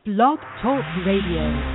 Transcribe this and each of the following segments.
Blog Talk Radio.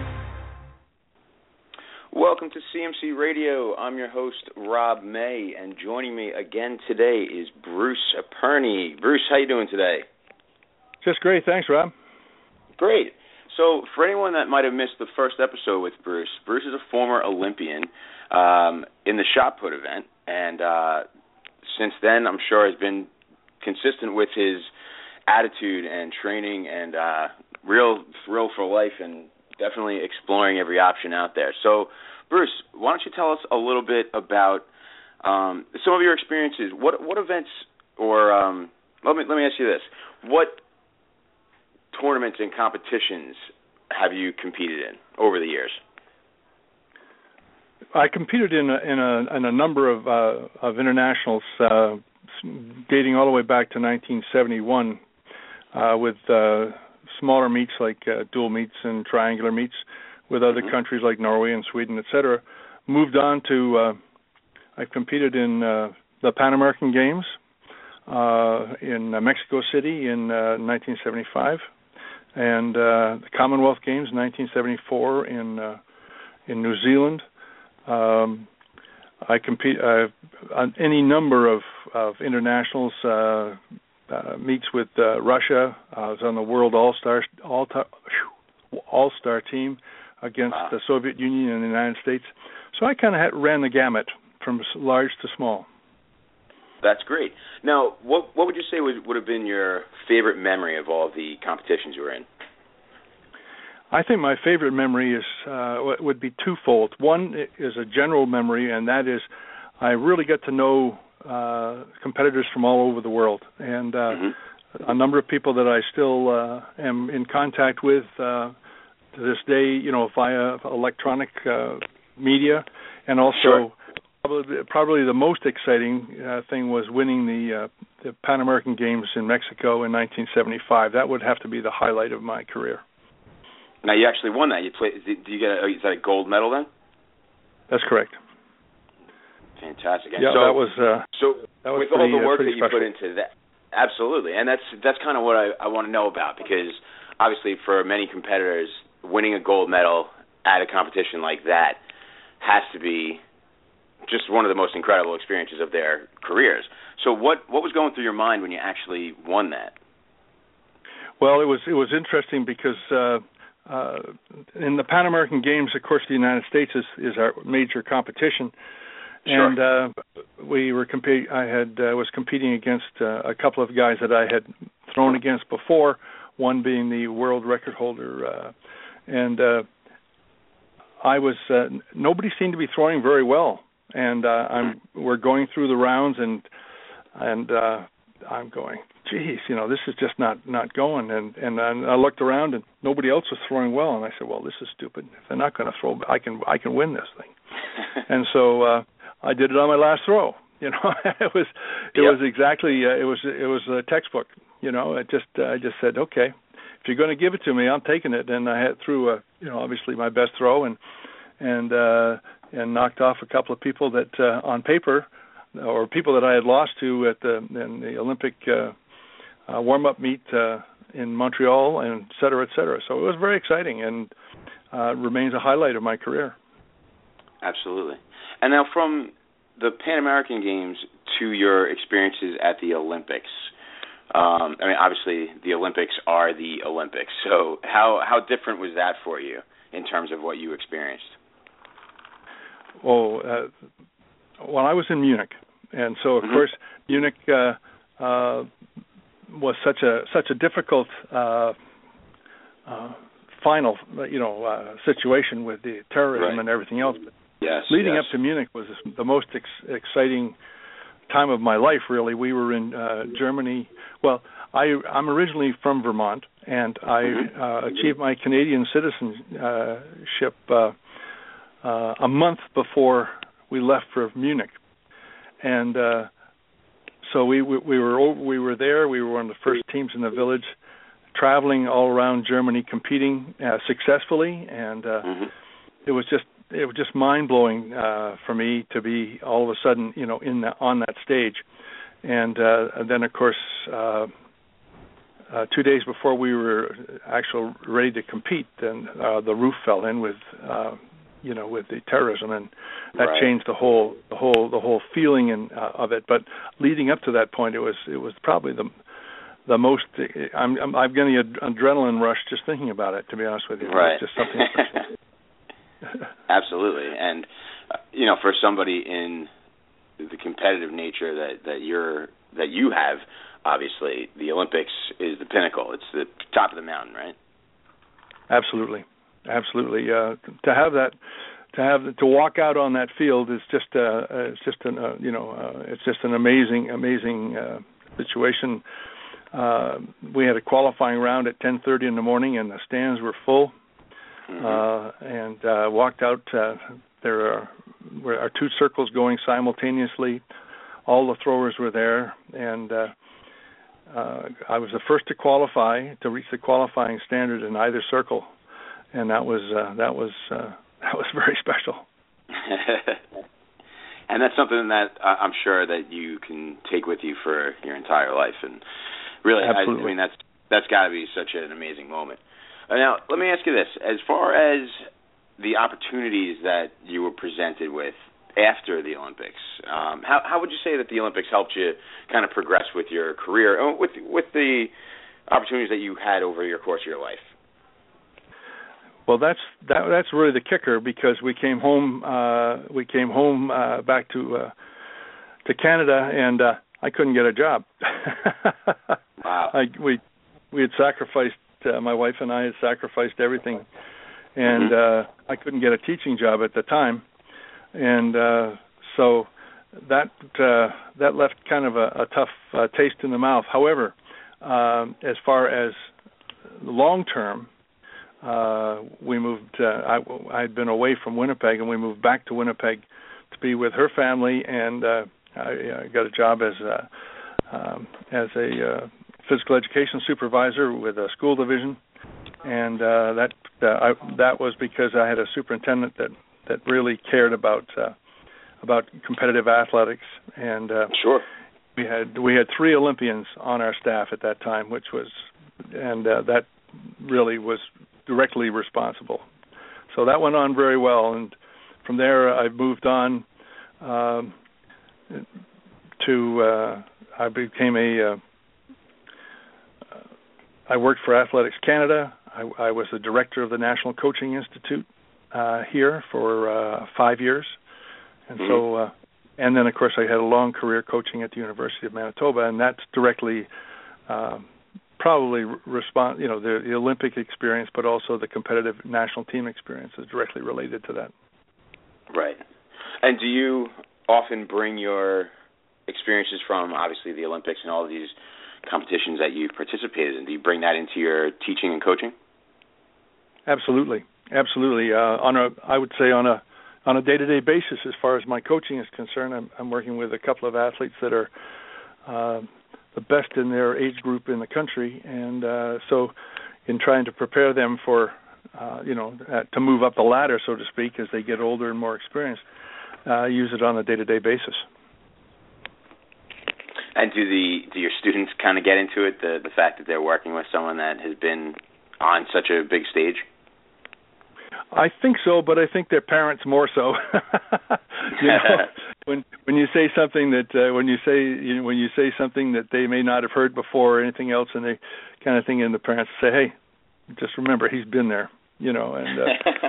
Welcome to CMC Radio. I'm your host, Rob May, and joining me again today is Bruce Aperney. Bruce, how you doing today? Just great. Thanks, Rob. Great. So for anyone that might have missed the first episode with Bruce, Bruce is a former Olympian in the shot put event, and since then I'm sure has been consistent with his attitude and training and real thrill for life and definitely exploring every option out there. So, Bruce, why don't you tell us a little bit about some of your experiences? What events or let me ask you this: what tournaments and competitions have you competed in over the years? I competed in a number of internationals dating all the way back to 1971 with smaller meets like dual meets and triangular meets with other countries like Norway and Sweden, etc. Moved on to I've competed in the Pan American Games in Mexico City in 1975, and the Commonwealth Games in 1974 in New Zealand. I compete on any number of internationals. Meets with Russia. I was on the World All-Star team against the Soviet Union and the United States. So I kind of ran the gamut from large to small. That's great. Now, what would you say would have been your favorite memory of all the competitions you were in? I think my favorite memory is would be twofold. One is a general memory, and that is I really got to know competitors from all over the world, and a number of people that I still am in contact with to this day, via electronic media, and also probably the most exciting thing was winning the Pan American Games in Mexico in 1975. That would have to be the highlight of my career. Now, you actually won that. Did you get is that a gold medal then? That's correct. Fantastic. And yeah, that was with all the work that you special. put into that. Absolutely, and that's kind of what I want to know about, because obviously for many competitors, winning a gold medal at a competition like that has to be just one of the most incredible experiences of their careers. So what was going through your mind when you actually won that? Well, it was interesting because in the Pan American Games, of course, the United States is our major competition. Sure. And we were was competing against a couple of guys that I had thrown against before. One being the world record holder, and I was. Nobody seemed to be throwing very well, and we're going through the rounds, and I'm going, geez, this is just not going. And I looked around, and nobody else was throwing well, and I said, well, this is stupid. If they're not going to throw, I can win this thing. And so. I did it on my last throw. It was exactly it was a textbook. I just said, okay, if you're going to give it to me, I'm taking it. And I threw obviously my best throw and knocked off a couple of people that on paper or people that I had lost to in the Olympic warm-up meet in Montreal, and et cetera, et cetera. So it was very exciting and remains a highlight of my career. Absolutely. And now from the Pan American Games to your experiences at the Olympics, obviously the Olympics are the Olympics. So how different was that for you in terms of what you experienced? Well, I was in Munich, and so of course Munich was such a difficult final situation with the terrorism and everything else. Yes, leading up to Munich was the most exciting time of my life, really. We were in Germany. Well, I'm originally from Vermont, and I achieved my Canadian citizenship a month before we left for Munich. And so we were there. We were one of the first teams in the village, traveling all around Germany, competing successfully, and it was just mind-blowing for me to be all of a sudden, on that stage. And then, of course, 2 days before we were actually ready to compete, then the roof fell in with with the terrorism, and that changed the whole feeling of it. But leading up to that point, it was probably the most. I'm getting an adrenaline rush just thinking about it. To be honest with you, right? It's just something. Absolutely, and for somebody in the competitive nature that you have, obviously the Olympics is the pinnacle. It's the top of the mountain, right? Absolutely. To walk out on that field is just it's just an amazing situation. We had a qualifying round at 10:30 in the morning, and the stands were full. And walked out. There are two circles going simultaneously. All the throwers were there, and I was the first to qualify, to reach the qualifying standard in either circle. And that was very special. And that's something that I'm sure that you can take with you for your entire life. And really, I mean, that's got to be such an amazing moment. Now, let me ask you this: as far as the opportunities that you were presented with after the Olympics, how would you say that the Olympics helped you kind of progress with your career, with the opportunities that you had over your course of your life? Well, that's really the kicker, because we came home back to Canada, and I couldn't get a job. Wow. We had sacrificed, my wife and I had sacrificed everything, and I couldn't get a teaching job at the time, and so that left kind of a tough taste in the mouth. However, as far as long term, we moved. I had been away from Winnipeg, and we moved back to Winnipeg to be with her family. And I got a job as a physical education supervisor with a school division, and that was because I had a superintendent that really cared about competitive athletics. And sure, we had 3 Olympians on our staff at that time, that really was directly responsible. So that went on very well, and from there I moved on I became I worked for Athletics Canada. I was the director of the National Coaching Institute here for 5 years, and so and then of course I had a long career coaching at the University of Manitoba, and that's directly probably the Olympic experience, but also the competitive national team experience is directly related to that. Right. And do you often bring your experiences from, obviously, the Olympics and all of these competitions that you've participated in, do you bring that into your teaching and coaching? Absolutely. I would say on a day-to-day basis, as far as my coaching is concerned, I'm working with a couple of athletes that are the best in their age group in the country, and so in trying to prepare them for to move up the ladder, so to speak, as they get older and more experienced, use it on a day-to-day basis. And do your students kind of get into it, the fact that they're working with someone that has been on such a big stage? I think so, but I think their parents more so. When you say something that when you say something that they may not have heard before or anything else, and they kind of thing, and the parents say, "Hey, just remember, he's been there," and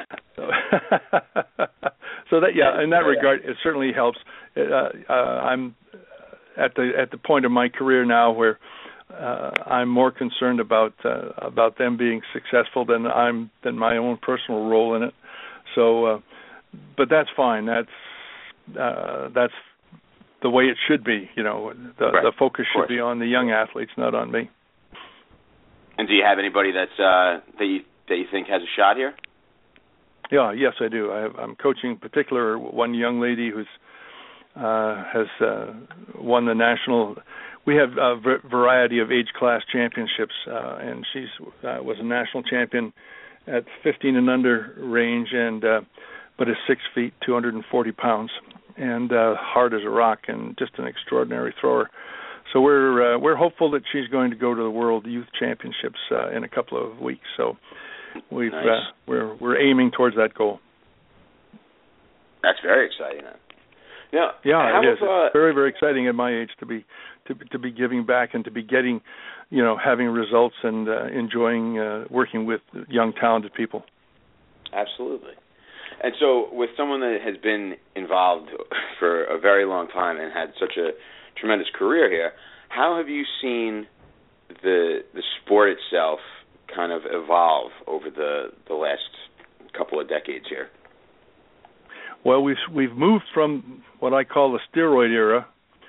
so that in that regard, it certainly helps. I'm at the point of my career now where I'm more concerned about them being successful than my own personal role in it. So, but that's fine. That's the way it should be. The focus should be on the young athletes, not on me. And do you have anybody that you think has a shot here? Yeah, yes, I do. I'm coaching in particular one young lady who's has won the national. We have a variety of age class championships, and she's was a national champion at 15 and under range, and but is 6 feet, 240 pounds, and hard as a rock, and just an extraordinary thrower. So we're hopeful that she's going to go to the World Youth Championships in a couple of weeks. So we're aiming towards that goal. That's very exciting. Then. Yeah, it is. It's very, very exciting at my age to be giving back and to be getting, having results and enjoying working with young, talented people. Absolutely. And so, with someone that has been involved for a very long time and had such a tremendous career here, how have you seen the sport itself kind of evolve over the last couple of decades here? Well, we've moved from what I call the steroid era,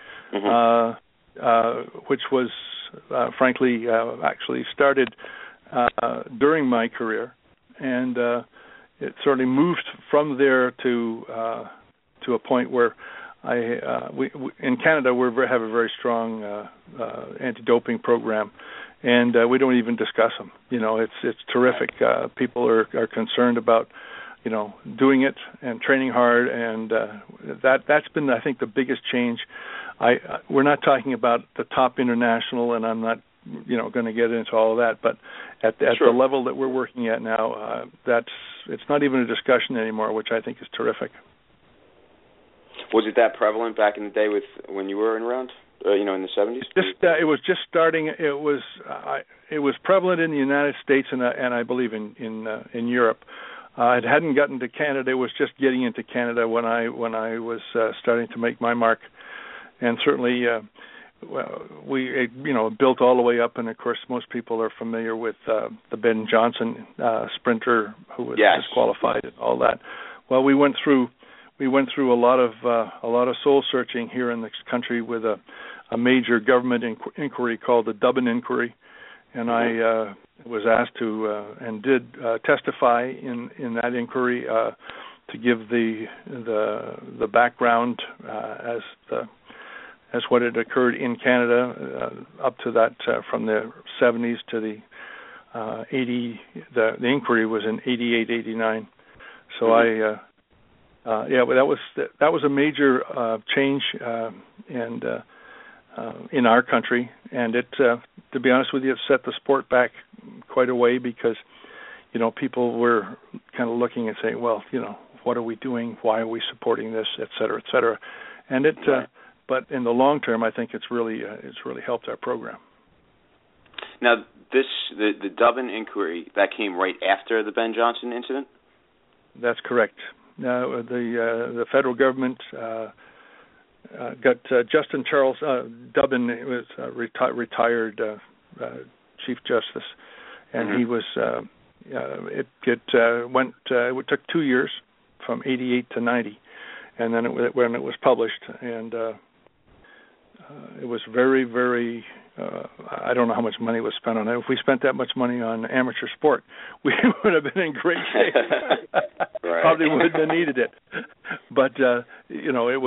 which was frankly actually started during my career, and it certainly moved from there to a point where we in Canada we have a very strong anti-doping program, and we don't even discuss them. It's terrific. People are concerned about doing it and training hard, and that's been, I think, the biggest change. We're not talking about the top international, and I'm not, going to get into all of that. But at the level that we're working at now, it's not even a discussion anymore, which I think is terrific. Was it that prevalent back in the day when you were around? In the 70s? It was just starting. It was prevalent in the United States and I believe in Europe. It hadn't gotten to Canada. It was just getting into Canada when I was starting to make my mark, and certainly we built all the way up. And of course, most people are familiar with the Ben Johnson sprinter who was disqualified and all that. Well, we went through a lot of soul searching here in this country with a major government inquiry called the Dubbin Inquiry, and I was asked to and did testify in that inquiry to give the background as what had occurred in Canada up to that from the 70s to the 80. The inquiry was in 88, 89. So but that was a major change and in our country, and it to be honest with you, it set the sport back quite a way because people were kind of looking and saying, well, what are we doing? Why are we supporting this, et cetera, et cetera? And it but in the long term, I think it's really helped our program. Now, the Dubbin Inquiry, that came right after the Ben Johnson incident? That's correct. The federal government got Justin Charles Dubbin was retired Chief Justice, and he was. It took 2 years from 88 to 90, and then when it was published, and it was very, very. I don't know how much money was spent on it. If we spent that much money on amateur sport, we would have been in great shape. Probably wouldn't have needed it. But it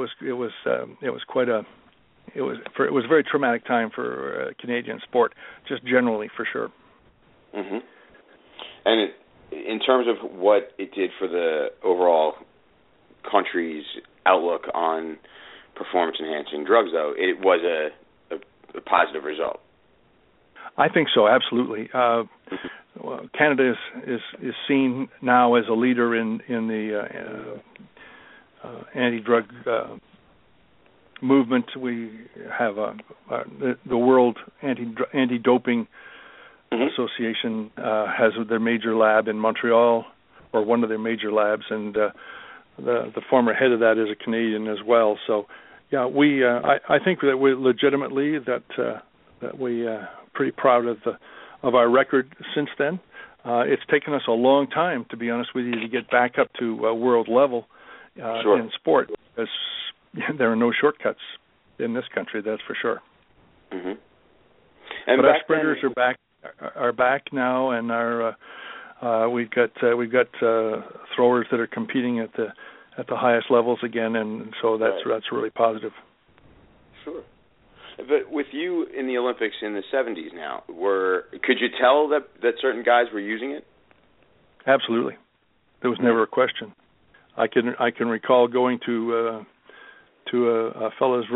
was a very traumatic time for Canadian sport, just generally, for sure. Mm-hmm. And in terms of what it did for the overall country's outlook on performance-enhancing drugs, though, it was a positive result. I think so, absolutely. Canada is seen now as a leader in the anti-drug movement. We have the World Anti-Doping Association has their major lab in Montreal, or one of their major labs, and the former head of that is a Canadian as well. So, yeah, I think that we're legitimately that we pretty proud of our record since then. It's taken us a long time, to be honest with you, to get back up to world level in sport, because there are no shortcuts in this country. That's for sure. Mm-hmm. But our sprinters are back now, and we've got throwers that are competing at the highest levels again, and so that's really positive. Sure. But with you in the Olympics in the 70s now, could you tell that certain guys were using it? Absolutely. There was never a question. I can recall going to a fellow's room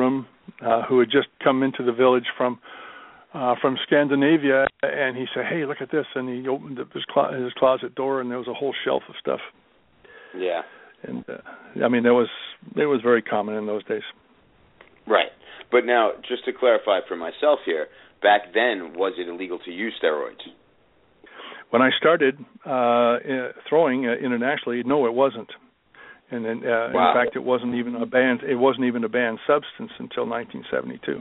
who had just come into the village from Scandinavia, and he said, "Hey, look at this!" And he opened up his closet door, and there was a whole shelf of stuff. Yeah. And I mean, it was very common in those days. Right. But now, just to clarify for myself here, back then, was it illegal to use steroids? When I started throwing internationally, no, it wasn't. And then, wow. In fact, it wasn't even a banned substance until 1972.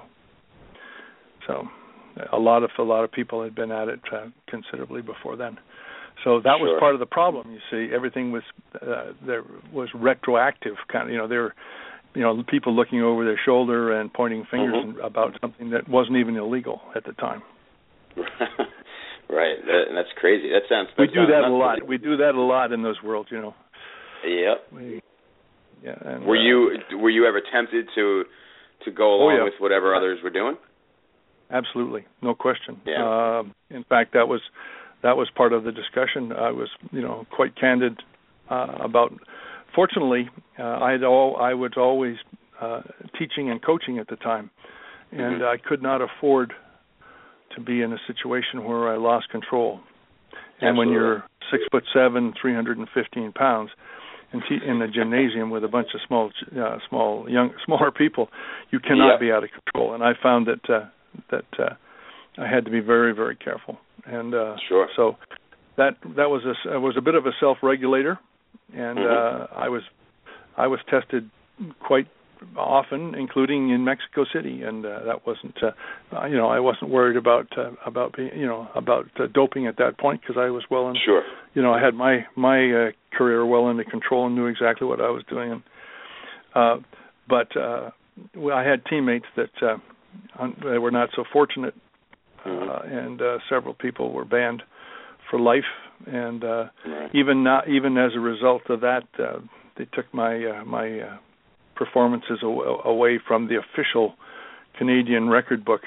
So, a lot of people had been at it considerably before then. So that was part of the problem. You see, everything was there was retroactive kind of. There were people looking over their shoulder and pointing fingers about something that wasn't even illegal at the time. Right, that's crazy. That sounds. We do that a lot. We do that a lot in those worlds, Yep. And, were you ever tempted to go along with whatever others were doing? Absolutely, no question. Yeah. In fact, that was part of the discussion. I was, quite candid about. Fortunately, I was always teaching and coaching at the time, and I could not afford to be in a situation where I lost control. And when you're 6'7", 315 pounds, in the gymnasium with a bunch of smaller people, you cannot be out of control. And I found that I had to be very, very careful. And so that was a bit of a self-regulator, and I was tested quite often, including in Mexico City, and that wasn't I wasn't worried about doping at that point, because I was well in I had my career well under control and knew exactly what I was doing. But I had teammates that were not so fortunate, and several people were banned for life, and even as a result of that, they took my performances away from the official Canadian record book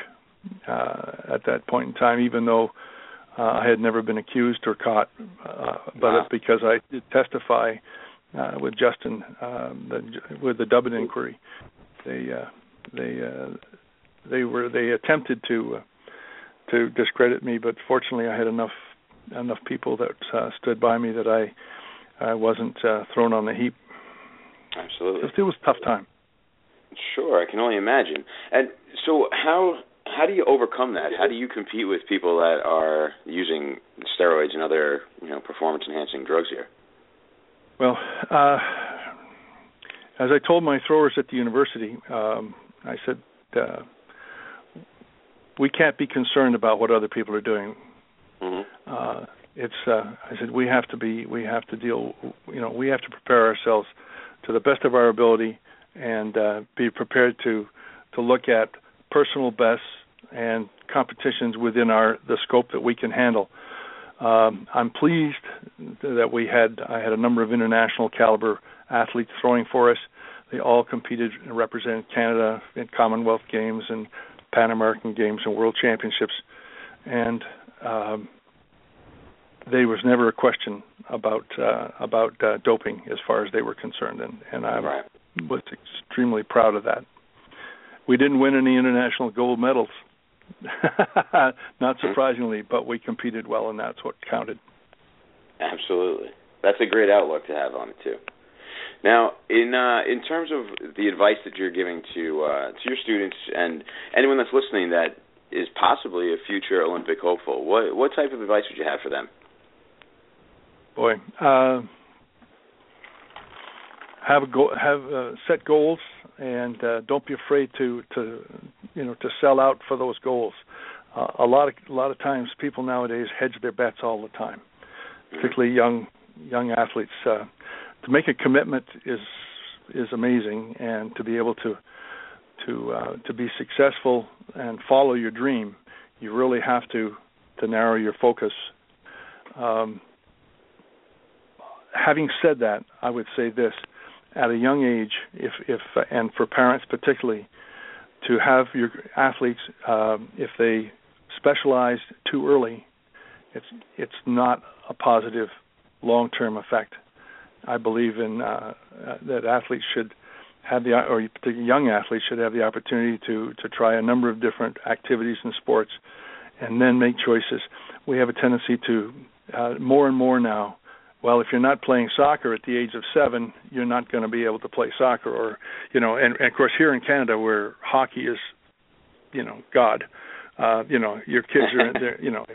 at that point in time, even though I had never been accused or caught, but because I did testify with Justin with the Dubbin inquiry. They attempted to discredit me, but fortunately I had enough people that stood by me that I wasn't thrown on the heap. Absolutely. It was a tough time. Sure, I can only imagine. And so how do you overcome that? How do you compete with people that are using steroids and other performance-enhancing drugs here? Well, as I told my throwers at the university, I said, we can't be concerned about what other people are doing. I said we have to prepare ourselves to the best of our ability, and be prepared to look at personal bests and competitions within the scope that we can handle. I'm pleased that I had a number of international caliber athletes throwing for us. They all competed and represented Canada in Commonwealth Games and Pan American Games and World Championships, and there was never a question about doping as far as they were concerned, and I was extremely proud of that. We didn't win any international gold medals, not surprisingly, but we competed well, and that's what counted. Absolutely, that's a great outlook to have on it too. Now, in terms of the advice that you're giving to your students and anyone that's listening that is possibly a future Olympic hopeful, what type of advice would you have for them? Boy, set goals, and don't be afraid to sell out for those goals. A lot of times, people nowadays hedge their bets all the time, particularly young athletes. To make a commitment is amazing, and to be able to be successful and follow your dream, you really have to narrow your focus. Having said that, I would say this: at a young age, if and for parents particularly, to have your athletes, if they specialize too early, it's not a positive long-term effect. I believe in that athletes should have or particularly young athletes should have the opportunity to try a number of different activities and sports, and then make choices. We have a tendency to more and more now. Well, if you're not playing soccer at the age of 7, you're not going to be able to play soccer, or and of course here in Canada where hockey is, God, your kids are there.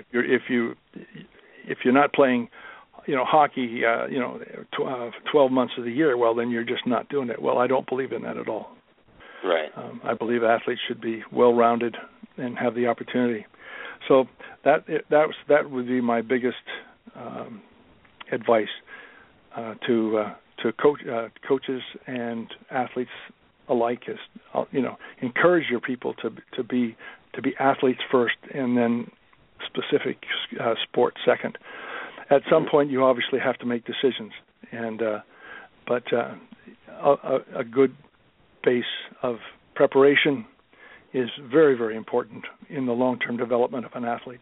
If you're not playing, hockey, 12 months of the year, well, then you're just not doing it. Well, I don't believe in that at all. Right. I believe athletes should be well-rounded and have the opportunity. So that would be my biggest advice to coaches and athletes alike is, encourage your people to be athletes first, and then specific sport second. At some point, you obviously have to make decisions, but a good base of preparation is very, very important in the long-term development of an athlete.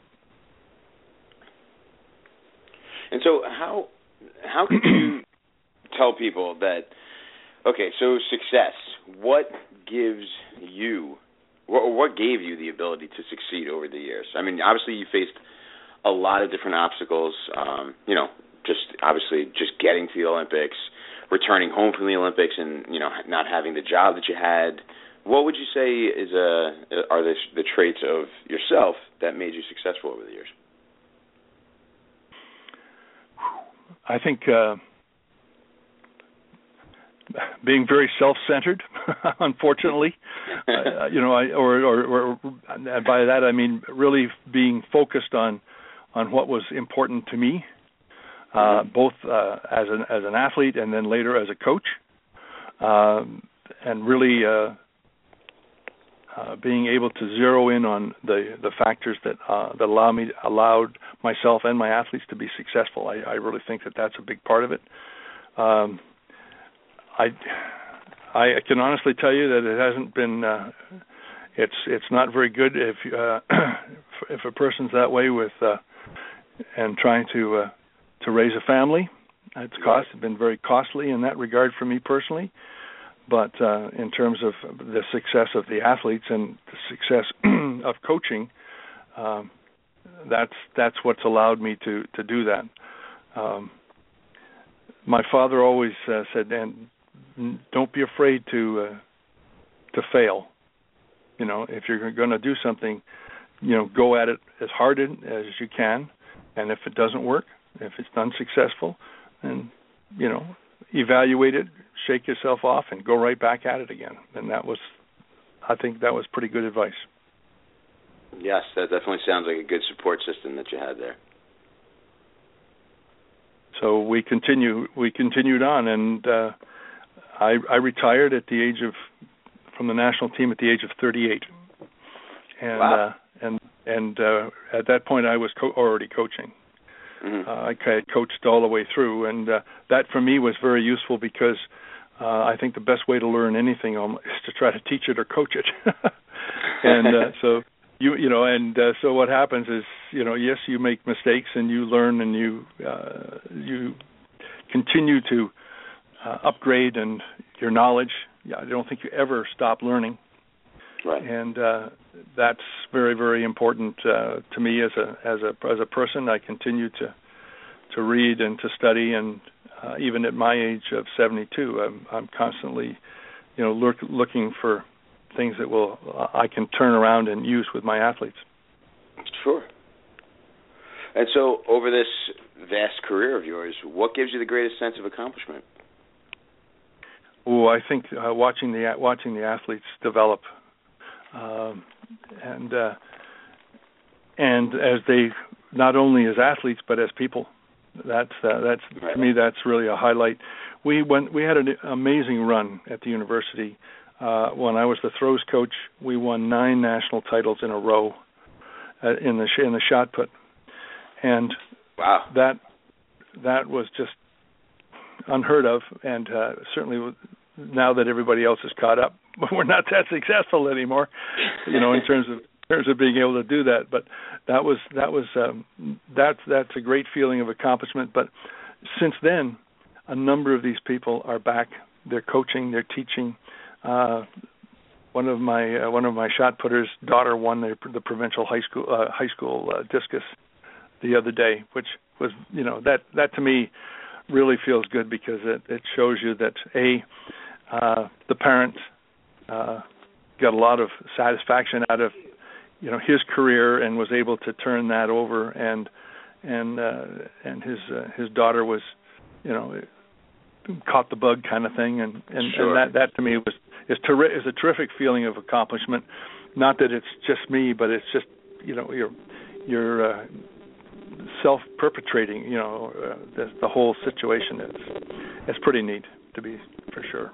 And so how could you tell people that, okay, so success, what gives you, or what gave you the ability to succeed over the years? I mean, obviously you faced a lot of different obstacles, just getting to the Olympics, returning home from the Olympics, and, not having the job that you had. What would you say are the traits of yourself that made you successful over the years? I think being very self-centered, unfortunately, or by that I mean really being focused on what was important to me, both as an athlete and then later as a coach, and really being able to zero in on the factors that allowed myself and my athletes to be successful. I really think that's a big part of it. I can honestly tell you that it hasn't been. It's not very good if a person's that way with and trying to raise a family. It's been very costly in that regard for me personally. But in terms of the success of the athletes and the success of coaching, that's what's allowed me to do that. My father always said, "And don't be afraid to fail. If you're going to do something, go at it as hard as you can. And if it doesn't work, if it's unsuccessful, then evaluate it, shake yourself off, and go right back at it again." And I think that was pretty good advice. Yes, that definitely sounds like a good support system that you had there. So we continued on, and I retired from the national team at the age of 38. And wow. And at that point I was already coaching. Mm-hmm. I coached all the way through, and that for me was very useful because I think the best way to learn anything is to try to teach it or coach it. And so so what happens is, yes, you make mistakes and you learn and you continue to upgrade and your knowledge. I don't think you ever stop learning. Right. And that's very, very important to me as a person. I continue to read and to study, and even at my age of 72, I'm constantly, looking for things that I can turn around and use with my athletes. Sure. And so, over this vast career of yours, what gives you the greatest sense of accomplishment? Oh, I think watching the athletes develop. And as they, not only as athletes but as people, that's right. To me, that's really a highlight. We had an amazing run at the university. When I was the throws coach, we won 9 national titles in a row in the shot put, and wow, that was just unheard of. And certainly now that everybody else is caught up, we're not that successful anymore, in terms of being able to do that. But that's a great feeling of accomplishment. But since then, a number of these people are back they're coaching, they're teaching. One of my shot putters' daughter won the provincial high school discus the other day, which was, that to me really feels good, because it shows you that the parent got a lot of satisfaction out of his career and was able to turn that over, and his daughter was caught the bug kind of thing, and sure. that to me is a terrific feeling of accomplishment. Not that it's just me, but it's just you're self-perpetrating the whole situation. It's pretty neat, to be for sure.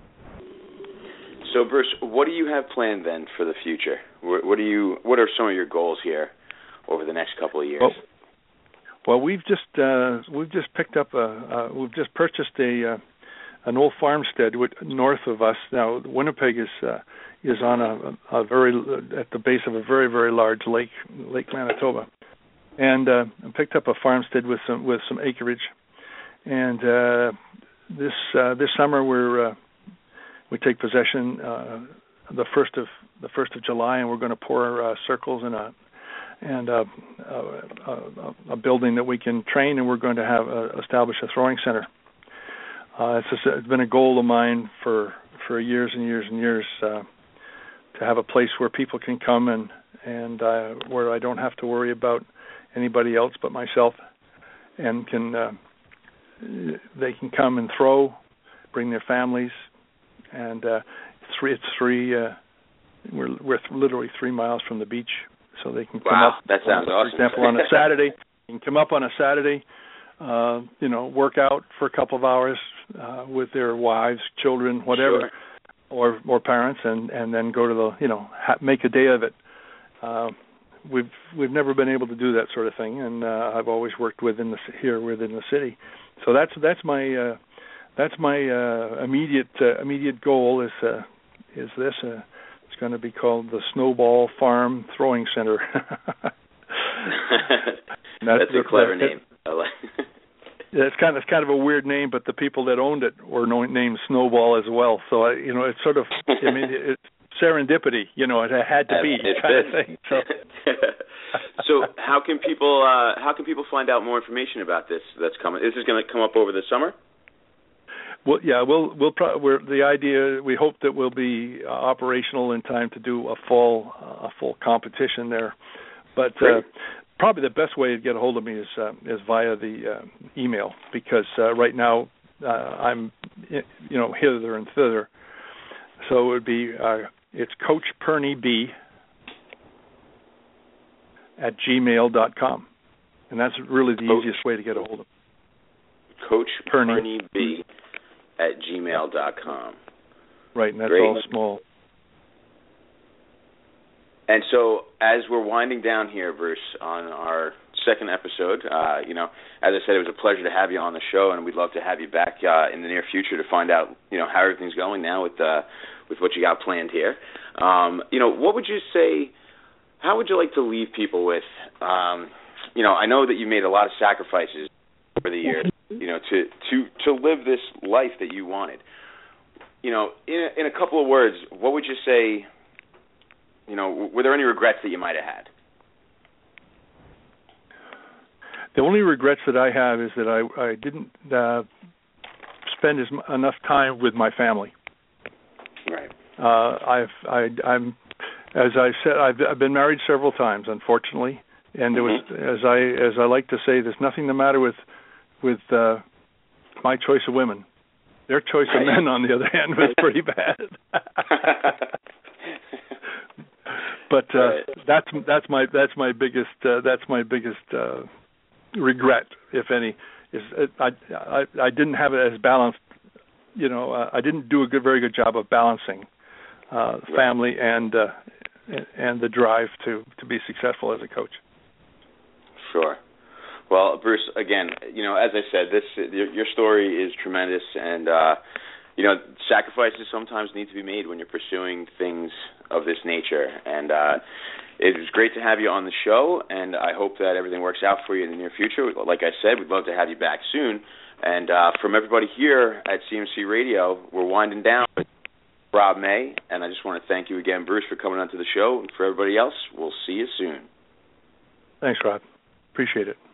So Bruce, what do you have planned then for the future? What are some of your goals here over the next couple of years? Well, we've just picked up we've just purchased an old farmstead north of us. Now Winnipeg is on a very at the base of a very, very large lake, Lake Manitoba, and picked up a farmstead with some acreage. And this summer we take possession the first of July, and we're going to pour circles and a building that we can train, and we're going to have establish a throwing center. It's been a goal of mine for years and years and years to have a place where people can come and where I don't have to worry about anybody else but myself, and they can come and throw, bring their families, and we're literally 3 miles from the beach, so they can come up. That sounds awesome. For example, on a Saturday, you can come up on a Saturday, work out for a couple of hours with their wives, children, whatever, sure. or parents, and then go to make a day of it. We've never been able to do that sort of thing, and I've always worked within the city. So that's my immediate goal is this. It's going to be called the Snowball Farm Throwing Center. That's a clever name. Yeah, it's kind of a weird name, but the people that owned it were named Snowball as well. So it's sort of, it's serendipity. It had to be kind of thing. So how can people find out more information about this that's coming? Is this going to come up over the summer? Well, yeah, the idea. We hope that we'll be operational in time to do a full competition there. But probably the best way to get a hold of me is via the email, because right now I'm hither and thither. So it would be it's Coach Perney B @gmail.com, and that's really the easiest way to get a hold of me. Coach Perney B @gmail.com. Right, and that's Great. all small. And so, as we're winding down here, Bruce, on our second episode, as I said, it was a pleasure to have you on the show, and we'd love to have you back in the near future to find out, how everything's going now with what you got planned here. What would you say? How would you like to leave people with? I know that you made a lot of sacrifices over the years, to live this life that you wanted. In a couple of words, what would you say? Were there any regrets that you might have had? The only regrets that I have is that I didn't spend enough time with my family. Right. I'm, as I said, I've been married several times, unfortunately, and there was, as I like to say, there's nothing the matter with my choice of women. Their choice of men, on the other hand, was pretty bad. But that's my biggest regret, if any, is I didn't have it as balanced. I didn't do a very good job of balancing family and the drive to be successful as a coach. Sure. Well, Bruce, again, as I said, your story is tremendous, and sacrifices sometimes need to be made when you're pursuing things of this nature. And it was great to have you on the show, and I hope that everything works out for you in the near future. Like I said, we'd love to have you back soon. And from everybody here at CMC Radio, we're winding down with Rob May, and I just want to thank you again, Bruce, for coming onto the show. And for everybody else, we'll see you soon. Thanks, Rob. Appreciate it.